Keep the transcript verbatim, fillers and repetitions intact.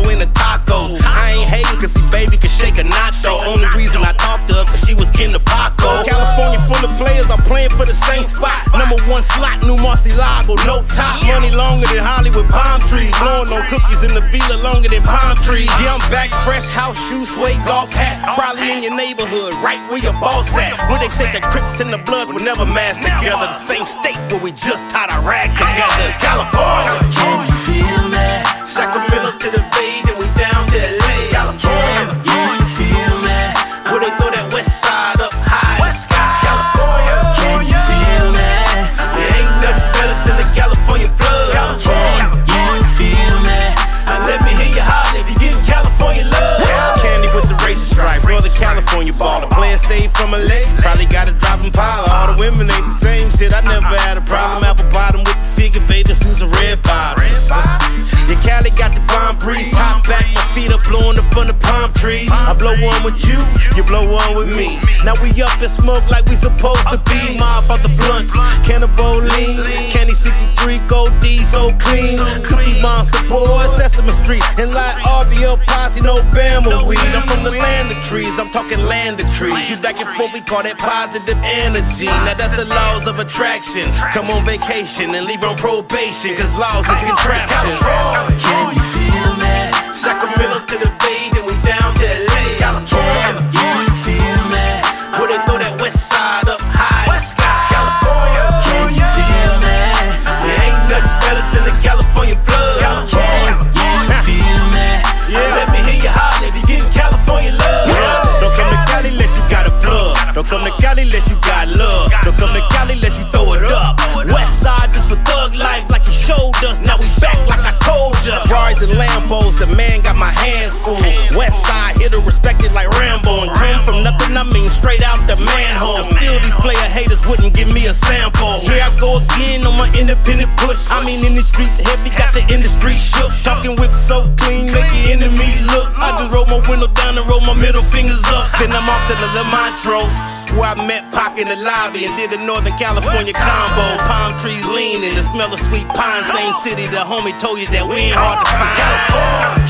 Polo in the tacos. I ain't hating cause see baby can shake a nacho. Only reason I talked to her cause she was kin to Paco. California full of players, I'm playing for the same spot. Number one slot, New Marcielago, no top. Money longer than Hollywood palm trees. Blowing on cookies in the villa longer than palm trees. Yeah, I'm back, fresh house, shoes, suede, golf hat. Probably in your neighborhood, right where your boss at. Where they say the Crips and the Bloods will never mash together. The same state where we just tied our rags together. It's California. Can you feel me? Sacramento to the Bay, then we down to L A. California. Can you feel me? Where they throw that west side up high. West Coast, California. Can you feel me? There ain't nothing better than the California blood. Can you feel me? Now let me hear you holler if you give California love. Candy with the racist stripe, brother California baller. Playing safe from L A, probably got a drop in pile. All the women ain't the same shit, I never had a problem. Apple bottom with the figure bathers, who's a red bottom. Yeah, Cali got the bomb breeze, top back, my feet up blowing up on the palm trees. I blow one with you, you blow one with me. Now we up and smoke like we supposed to be. Mob out the blunts, Cannibal lean, Candy sixty-three, Gold D, so clean. Cookie Monster boy, Sesame Street, and like R B L Posse, no Bama weed. I'm from the land of trees, I'm talking land of trees. You back and forth, we call that positive energy. Now that's the laws of attraction. Come on vacation and leave on probation, cause laws is contraption. Can you feel me? Sacramento to the Bay, then we down to L A. California. Can you feel me? Where they throw that west side up high. West Coast, California. Can you feel me? There ain't nothing better than the California blood. Can you feel me? Yeah. Let me hear you holler if you give California love. Yeah. Don't come to Cali unless you got a plug. Don't come to Cali unless you got love. Don't come to Cali unless you throw it up. West side just for thug life like you showed us. Now we back like I told ya. Ferraris and Lambos, the man got my hands full. West side, here to respect it like Rambo. And come from nothing, I mean straight out the manhole. Still these player haters wouldn't give me a sample. Here I go again on my independent push. I mean in the streets heavy, got the industry shook. Talking whip so clean, make your enemies look. I just roll my window down and roll my middle fingers up. Then I'm off to the La Montrose, where I met Pac in the lobby and did a Northern California combo. Palm trees leaning, the smell of sweet pine. Same city the homie told you that we ain't hard to find.